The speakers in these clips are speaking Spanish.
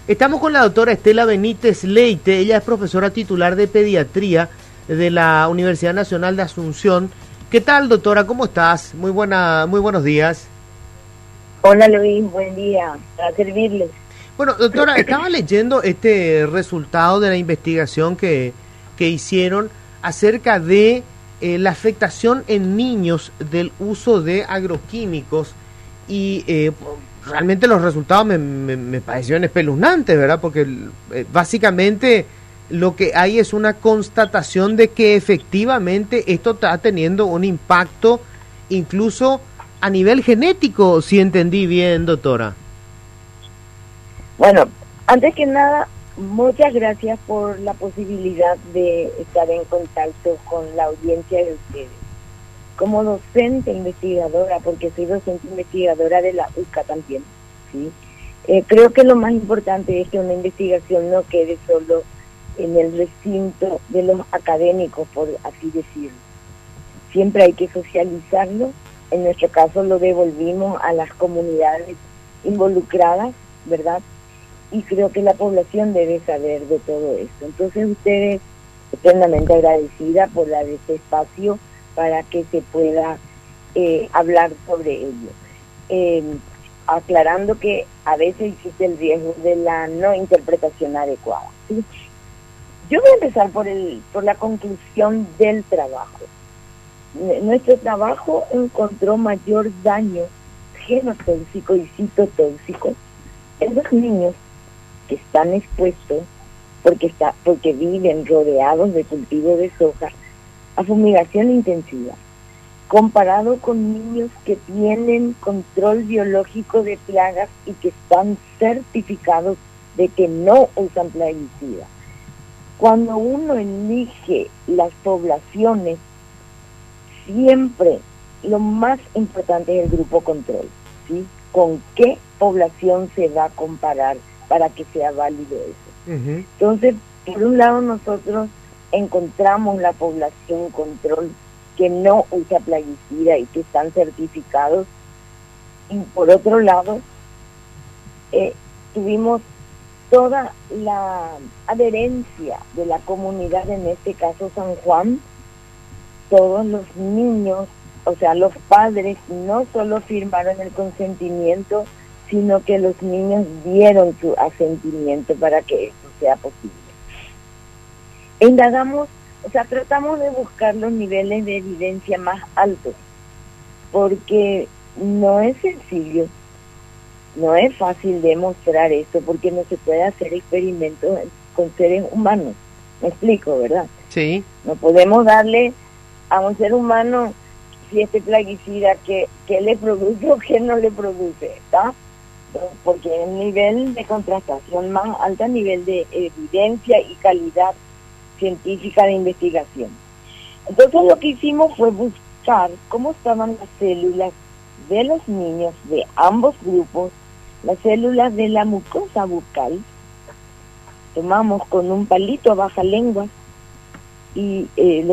Estamos con la doctora Estela Benítez Leite. Ella es profesora titular de pediatría de la Universidad Nacional de Asunción. ¿Qué tal, doctora? ¿Cómo estás? Muy buenos días. Hola Luis, buen día, para servirles. Bueno, doctora, estaba leyendo este resultado de la investigación que hicieron acerca de la afectación en niños del uso de agroquímicos y realmente los resultados me parecieron espeluznantes, ¿verdad? Porque básicamente lo que hay es una constatación de que efectivamente esto está teniendo un impacto incluso a nivel genético, si entendí bien, doctora. Bueno, antes que nada, muchas gracias por la posibilidad de estar en contacto con la audiencia de ustedes. Como docente investigadora, porque soy docente investigadora de la UCA también, ¿sí? Creo que lo más importante es que una investigación no quede solo en el recinto de los académicos, por así decirlo. Siempre hay que socializarlo. En nuestro caso lo devolvimos a las comunidades involucradas, ¿verdad? Y creo que la población debe saber de todo esto. Entonces ustedes, eternamente agradecida por dar este espacio para que se pueda hablar sobre ello. Aclarando que a veces existe el riesgo de la no interpretación adecuada, ¿sí? Yo voy a empezar por la conclusión del trabajo. Nuestro trabajo encontró mayor daño genotóxico y citotóxico en los niños que están expuestos porque viven rodeados de cultivo de soja a fumigación intensiva, comparado con niños que tienen control biológico de plagas y que están certificados de que no usan plaguicidas. Cuando uno elige las poblaciones, siempre lo más importante es el grupo control, ¿sí? ¿Con qué población se va a comparar para que sea válido eso? Uh-huh. Entonces, por un lado nosotros encontramos la población control que no usa plaguicida y que están certificados, y por otro lado tuvimos toda la adherencia de la comunidad, en este caso San Juan. Todos los niños, o sea, los padres no solo firmaron el consentimiento, sino que los niños dieron su asentimiento para que esto sea posible. Indagamos, o sea, tratamos de buscar los niveles de evidencia más altos, porque no es sencillo, no es fácil demostrar esto, porque no se puede hacer experimentos con seres humanos. Me explico, ¿verdad? Sí. No podemos darle a un ser humano si este plaguicida que le produce o que no le produce, ¿está? Porque el nivel de contrastación más alto, nivel de evidencia y calidad científica de investigación. Entonces lo que hicimos fue buscar cómo estaban las células de los niños de ambos grupos, las células de la mucosa bucal. Tomamos con un palito a baja lengua y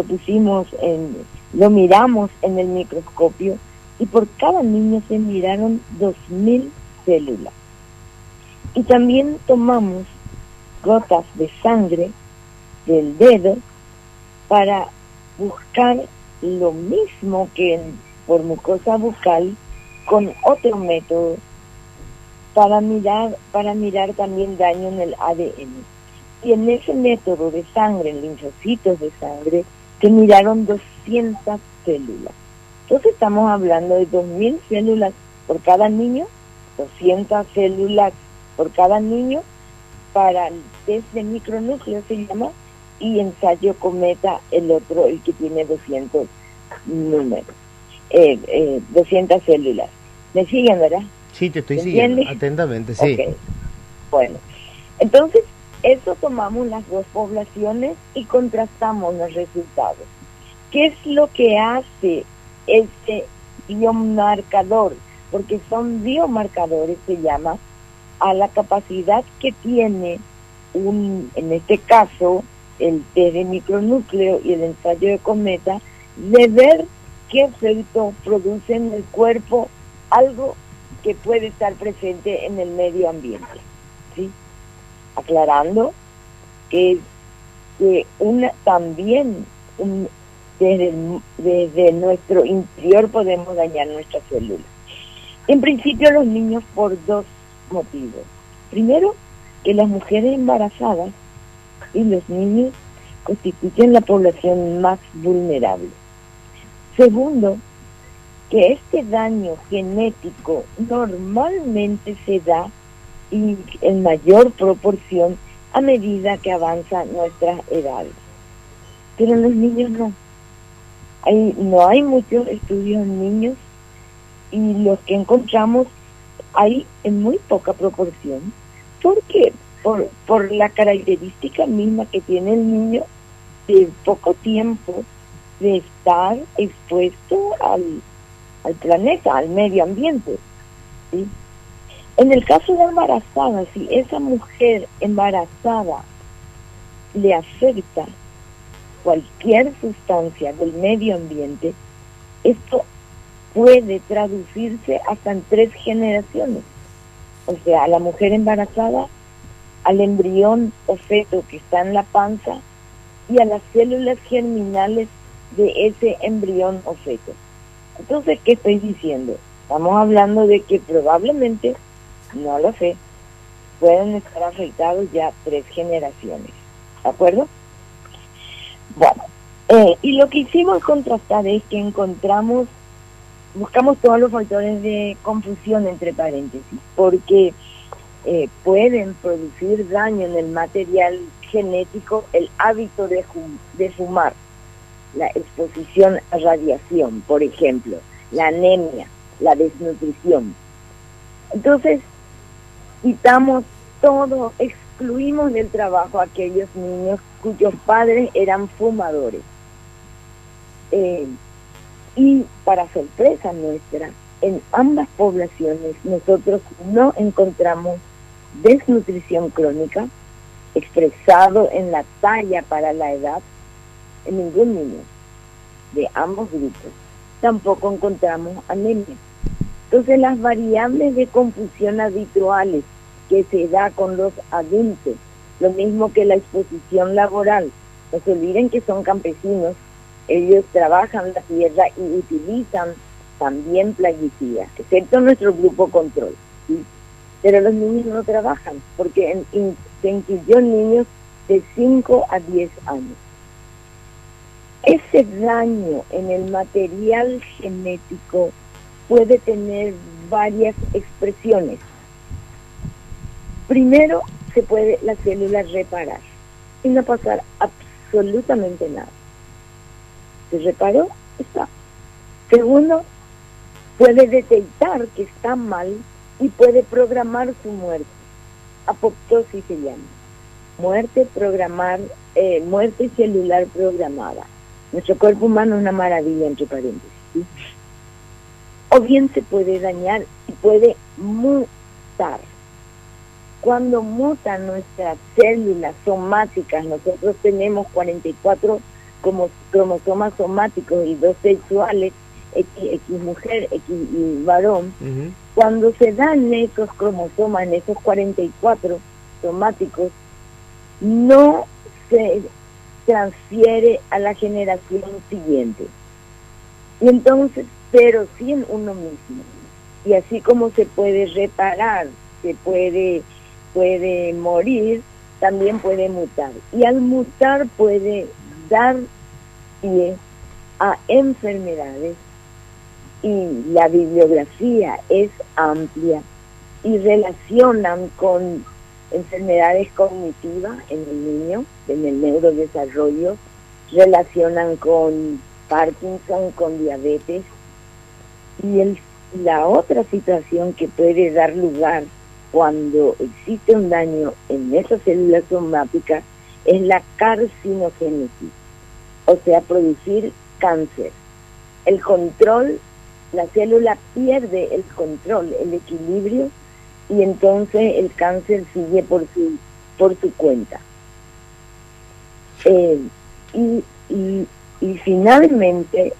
lo miramos en el microscopio, y por cada niño se miraron 2000 células. Y también tomamos gotas de sangre del dedo para buscar lo mismo que por mucosa bucal, con otro método para mirar también daño en el ADN. Y en ese método de sangre, en linfocitos de sangre, se miraron 200 células. Entonces estamos hablando de 2000 células por cada niño, 200 células por cada niño, para el test de micronúcleo se llama, y ensayo cometa, el otro, el que tiene 200 números, 200 células. ¿Me siguen, verdad? Sí, te estoy siguiendo atentamente, sí. Okay. Bueno, entonces eso tomamos las dos poblaciones y contrastamos los resultados. ¿Qué es lo que hace este biomarcador? Porque son biomarcadores, se llama, a la capacidad que tiene en este caso, el test de micronúcleo y el ensayo de cometa, de ver qué efecto produce en el cuerpo algo que puede estar presente en el medio ambiente, ¿sí? aclarando que también desde nuestro interior podemos dañar nuestras células. En principio los niños por dos motivos. Primero, que las mujeres embarazadas y los niños constituyen la población más vulnerable. Segundo, que este daño genético normalmente se da y en mayor proporción a medida que avanzan nuestras edades. Pero en los niños no. No hay muchos estudios en niños y los que encontramos hay en muy poca proporción. ¿Por qué? Por la característica misma que tiene el niño de poco tiempo de estar expuesto al planeta, al medio ambiente, ¿sí? En el caso de embarazada, si esa mujer embarazada le afecta cualquier sustancia del medio ambiente, esto puede traducirse hasta en 3 generaciones. O sea, a la mujer embarazada, al embrión o feto que está en la panza y a las células germinales de ese embrión o feto. Entonces, ¿qué estoy diciendo? Estamos hablando de que probablemente, no lo sé, pueden estar afectados ya 3 generaciones. ¿De acuerdo? Bueno, y lo que hicimos contrastar es que buscamos todos los factores de confusión entre paréntesis, porque pueden producir daño en el material genético el hábito de fumar, la exposición a radiación, por ejemplo, la anemia, la desnutrición. Entonces, quitamos todo, excluimos del trabajo a aquellos niños cuyos padres eran fumadores. Y para sorpresa nuestra, en ambas poblaciones nosotros no encontramos desnutrición crónica expresado en la talla para la edad en ningún niño de ambos grupos. Tampoco encontramos anemia. Entonces las variables de confusión habituales que se da con los adultos, lo mismo que la exposición laboral, no se olviden que son campesinos, ellos trabajan la tierra y utilizan también plaguicidas, excepto nuestro grupo control, ¿sí? Pero los niños no trabajan, porque se incluyó niños de 5 a 10 años. Ese daño en el material genético puede tener varias expresiones. Primero, se puede la célula reparar y no pasar absolutamente nada. Se reparó, está. Segundo, puede detectar que está mal y puede programar su muerte. Apoptosis se llama. Muerte celular programada. Nuestro cuerpo humano es una maravilla, entre paréntesis, ¿sí? O bien se puede dañar y puede mutar. Cuando mutan nuestras células somáticas, nosotros tenemos 44 como cromosomas somáticos y 2 sexuales, X mujer, X y varón. Uh-huh. Cuando se dan esos cromosomas, en esos 44 somáticos, no se transfiere a la generación siguiente. Y entonces, pero sí en uno mismo. Y así como se puede reparar, se puede morir, también puede mutar. Y al mutar puede dar pie a enfermedades, y la bibliografía es amplia y relacionan con enfermedades cognitivas en el niño, en el neurodesarrollo, relacionan con Parkinson, con diabetes, y la otra situación que puede dar lugar cuando existe un daño en esas células somáticas es la carcinogénesis, o sea, producir cáncer. El control, la célula pierde el control, el equilibrio, y entonces el cáncer sigue por su cuenta. Y finalmente,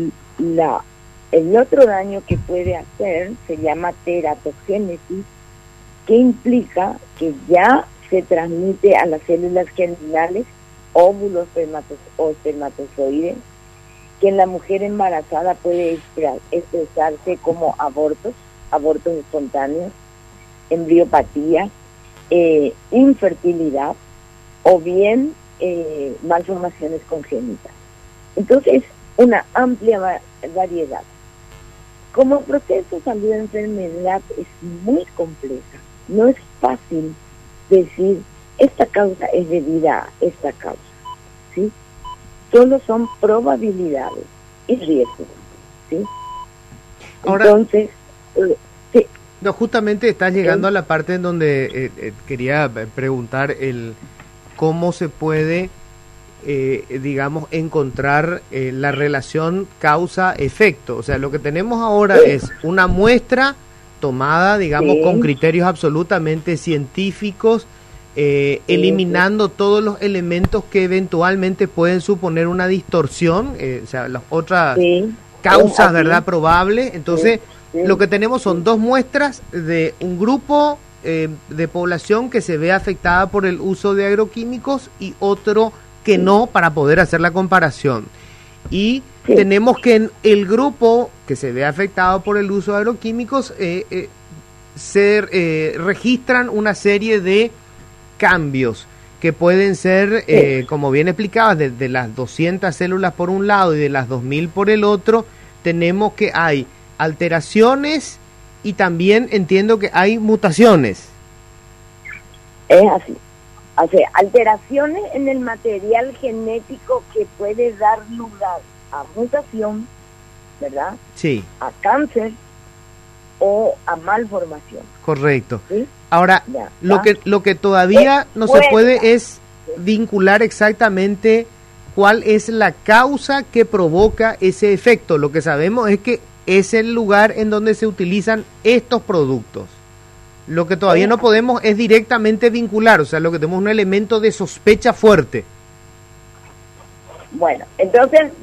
el otro daño que puede hacer se llama teratogénesis, que implica que ya se transmite a las células germinales, óvulos o espermatozoides, que en la mujer embarazada puede expresarse como abortos espontáneos, embriopatía, infertilidad o bien malformaciones congénitas. Entonces, una amplia variedad. Como el proceso salud-enfermedad es muy compleja, no es fácil decir esta causa es debida a esta causa, ¿sí? Solo son probabilidades y riesgos, ¿sí? Ahora, entonces, sí. No, justamente estás llegando a la parte en donde quería preguntar cómo se puede, digamos, encontrar la relación causa-efecto. O sea, lo que tenemos ahora es una muestra tomada, digamos, con criterios absolutamente científicos, eliminando todos los elementos que eventualmente pueden suponer una distorsión, o sea, las otras causas, ¿verdad?, probables. Entonces, lo que tenemos son dos muestras de un grupo de población que se ve afectada por el uso de agroquímicos y otro que no, para poder hacer la comparación. Y tenemos que en el grupo que se ve afectado por el uso de agroquímicos se registran una serie de cambios que pueden ser, como bien explicabas, de las 200 células por un lado y de las 2000 por el otro. Tenemos que hay alteraciones y también entiendo que hay mutaciones. Es así. O sea, alteraciones en el material genético que puede dar lugar a mutación, ¿verdad? Sí. A cáncer o a malformación. Correcto. ¿Sí? Ahora, lo que todavía no se puede es vincular exactamente cuál es la causa que provoca ese efecto. Lo que sabemos es que es el lugar en donde se utilizan estos productos. Lo que todavía no podemos es directamente vincular, o sea, lo que tenemos es un elemento de sospecha fuerte. Bueno, entonces,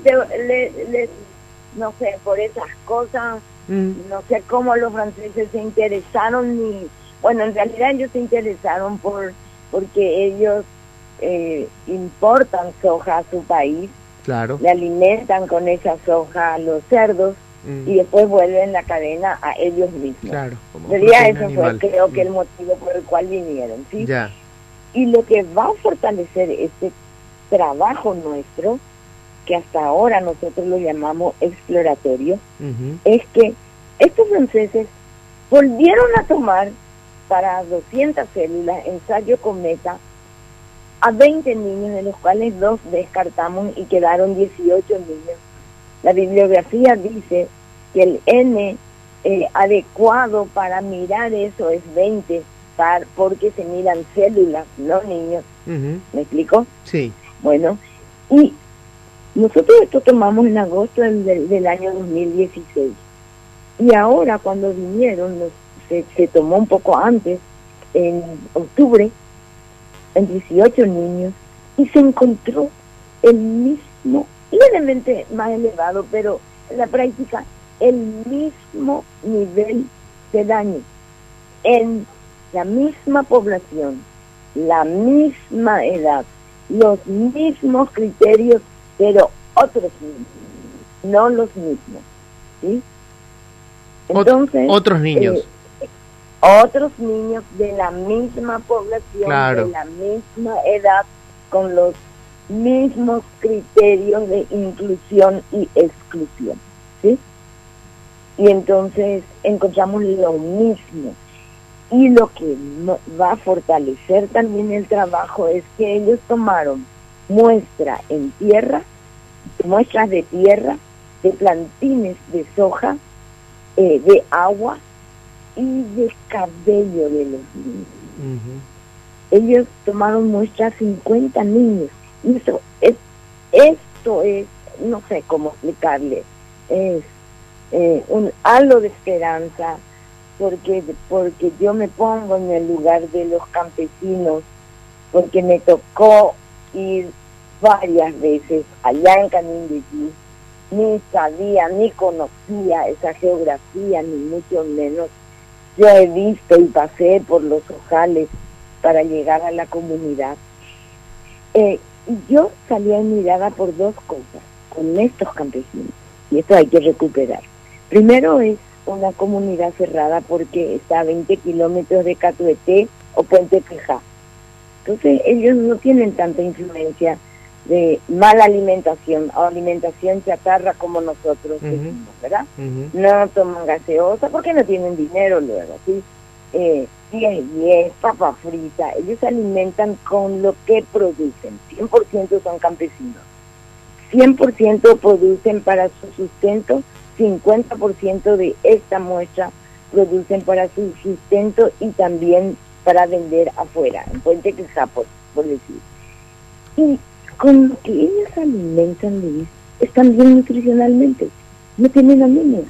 no sé, por esas cosas, no sé cómo los franceses se interesaron, bueno, en realidad ellos se interesaron porque ellos importan soja a su país, claro, le alimentan con esa soja a los cerdos, y después vuelven la cadena a ellos mismos. Claro, Sería eso fue, creo que el motivo por el cual vinieron, ¿sí? Ya. Y lo que va a fortalecer este trabajo nuestro, que hasta ahora nosotros lo llamamos exploratorio, es que estos franceses volvieron a tomar para 200 células, ensayo cometa, a 20 niños, de los cuales 2 descartamos y quedaron 18 niños. La bibliografía dice que el N adecuado para mirar eso es 20, porque se miran células, no niños. ¿Me explico? Sí. Bueno, y nosotros esto tomamos en agosto del año 2016. Y ahora cuando vinieron, se tomó un poco antes, en octubre, en 18 niños, y se encontró el mismo, levemente más elevado, pero en la práctica el mismo nivel de daño en la misma población, la misma edad, los mismos criterios, pero otros mismos, no los mismos, ¿sí? Entonces, otros niños. Otros niños de la misma población, claro, de la misma edad, con los mismos criterios de inclusión y exclusión, ¿sí? Y entonces encontramos lo mismo. Y lo que va a fortalecer también el trabajo es que ellos tomaron muestras de tierra, de plantines de soja, de agua y de cabello de los niños. Ellos tomaron muestras 50 niños. Y esto es, no sé cómo explicarle, es un halo de esperanza, porque yo me pongo en el lugar de los campesinos, porque me tocó ir varias veces allá en Canindeyú, ni sabía, ni conocía esa geografía, ni mucho menos. Yo he visto y pasé por los ojales para llegar a la comunidad. Yo salí admirada por dos cosas con estos campesinos, y esto hay que recuperar. Primero, es una comunidad cerrada porque está a 20 kilómetros de Catuete o Puente Quejá. Entonces ellos no tienen tanta influencia de mala alimentación o alimentación chatarra como nosotros decimos, ¿verdad? No toman gaseosa porque no tienen dinero luego, ¿sí? 10, papa frita, ellos se alimentan con lo que producen, 100% son campesinos, 100% producen para su sustento, 50% de esta muestra producen para su sustento y también para vender afuera, en Puente Quejá, por decir. Y con lo que ellos alimentan, Luis, están bien nutricionalmente, no tienen anemia.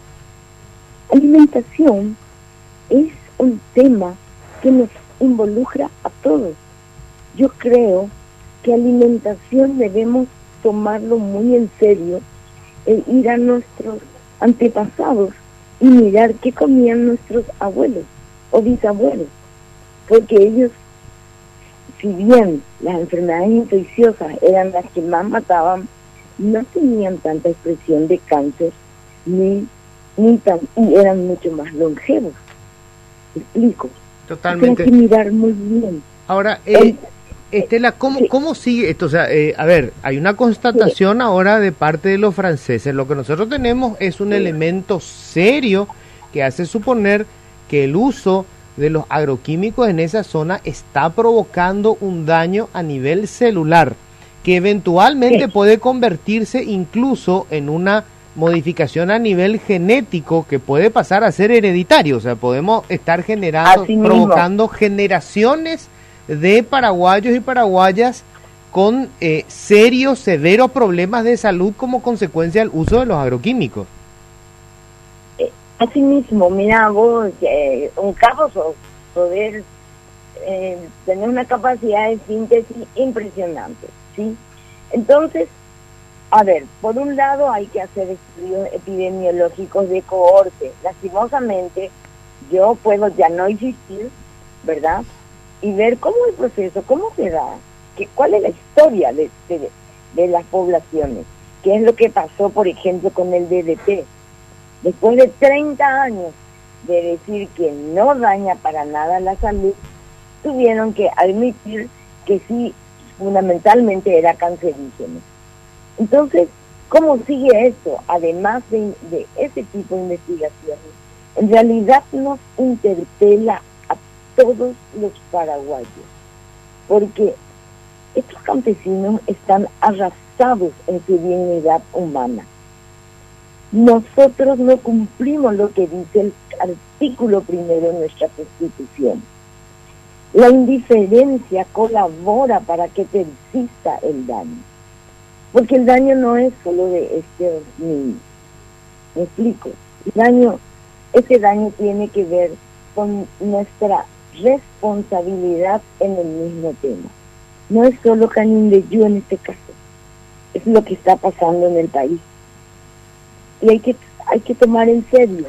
Alimentación es un tema que nos involucra a todos. Yo creo que alimentación debemos tomarlo muy en serio e ir a nuestros antepasados y mirar qué comían nuestros abuelos o bisabuelos, porque ellos, si bien las enfermedades infecciosas eran las que más mataban, no tenían tanta expresión de cáncer y eran mucho más longevos. Explico. Totalmente. Hay que mirar muy bien. Ahora, Estela, ¿cómo sigue esto? O sea, a ver, hay una constatación ahora de parte de los franceses. Lo que nosotros tenemos es un elemento serio que hace suponer que el uso de los agroquímicos en esa zona está provocando un daño a nivel celular, que eventualmente puede convertirse incluso en una modificación a nivel genético que puede pasar a ser hereditario. O sea, podemos estar provocando generaciones de paraguayos y paraguayas con serios, severos problemas de salud como consecuencia del uso de los agroquímicos. Asimismo, mira vos, un capo poder tener una capacidad de síntesis impresionante, ¿sí? Entonces, a ver, por un lado hay que hacer estudios epidemiológicos de cohorte. Lastimosamente, yo puedo ya no existir, ¿verdad? Y ver cómo el proceso, cómo se da, cuál es la historia de las poblaciones, qué es lo que pasó, por ejemplo, con el DDT. Después de 30 años de decir que no daña para nada la salud, tuvieron que admitir que sí, fundamentalmente era cancerígeno. Entonces, ¿cómo sigue esto? Además de ese tipo de investigaciones, en realidad nos interpela a todos los paraguayos, porque estos campesinos están arrasados en su dignidad humana. Nosotros no cumplimos lo que dice el artículo 1 de nuestra Constitución. La indiferencia colabora para que persista el daño, porque el daño no es solo de estos niños. ¿Me explico? Ese daño tiene que ver con nuestra responsabilidad en el mismo tema. No es solo Canindeyú en este caso, es lo que está pasando en el país. Y hay que tomar en serio.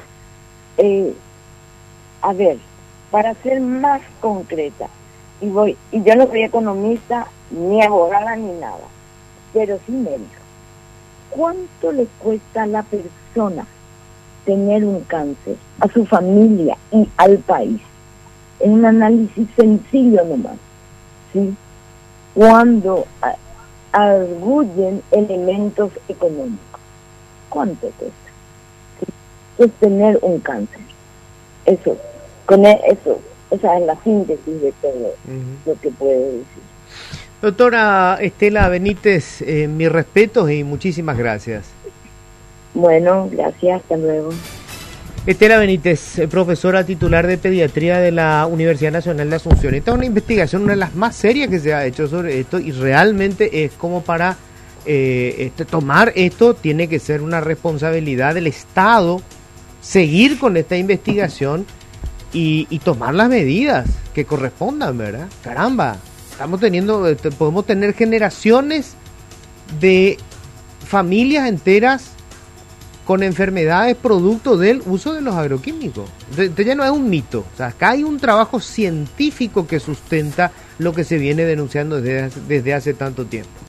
A ver, para ser más concreta, y yo no soy economista, ni abogada, ni nada, pero sí médico. ¿Cuánto le cuesta a la persona tener un cáncer, a su familia y al país? En un análisis sencillo nomás, ¿sí? Cuando arguyen elementos económicos. ¿Cuánto cuesta? ¿Sí? Es tener un cáncer. Esa es la síntesis de todo lo que puedo decir. Doctora Estela Benítez, mis respetos y muchísimas gracias. Bueno, gracias, hasta luego. Estela Benítez, profesora titular de pediatría de la Universidad Nacional de Asunción. Esta es una investigación, una de las más serias que se ha hecho sobre esto, y realmente es como para tomar esto, tiene que ser una responsabilidad del Estado, seguir con esta investigación y tomar las medidas que correspondan, ¿verdad? Caramba, podemos tener generaciones de familias enteras con enfermedades producto del uso de los agroquímicos. Entonces ya no es un mito. O sea, acá hay un trabajo científico que sustenta lo que se viene denunciando desde hace tanto tiempo.